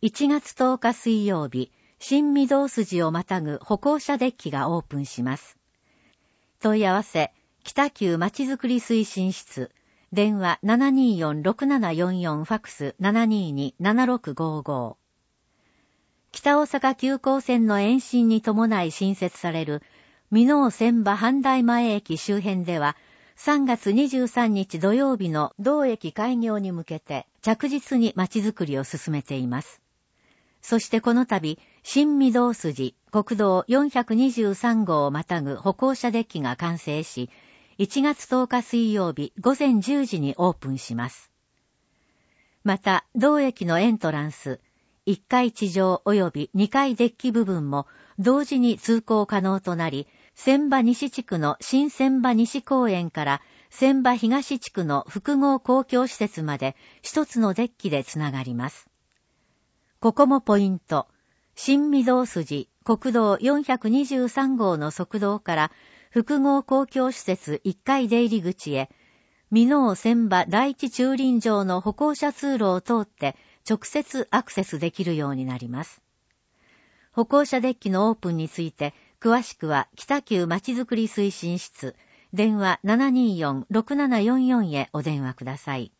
1月10日水曜日、新御堂筋をまたぐ歩行者デッキがオープンします。問い合わせ、北九まちづくり推進室、電話 724-6744 ファックス 722-7655。北大阪急行線の延伸に伴い新設される箕面千葉阪大前駅周辺では、3月23日土曜日の同駅開業に向けて着実にまちづくりを進めています。そしてこの度、新御堂筋、国道423号をまたぐ歩行者デッキが完成し、1月10日水曜日午前10時にオープンします。また、同駅のエントランス、1階地上及び2階デッキ部分も同時に通行可能となり、千葉西地区の新千葉西公園から千葉東地区の複合公共施設まで一つのデッキでつながります。ここもポイント。新御堂筋、国道423号の側道から複合公共施設1階出入り口へ、箕面千葉第一駐輪場の歩行者通路を通って直接アクセスできるようになります。歩行者デッキのオープンについて、詳しくは北九まちづくり推進室、電話 724-6744 へお電話ください。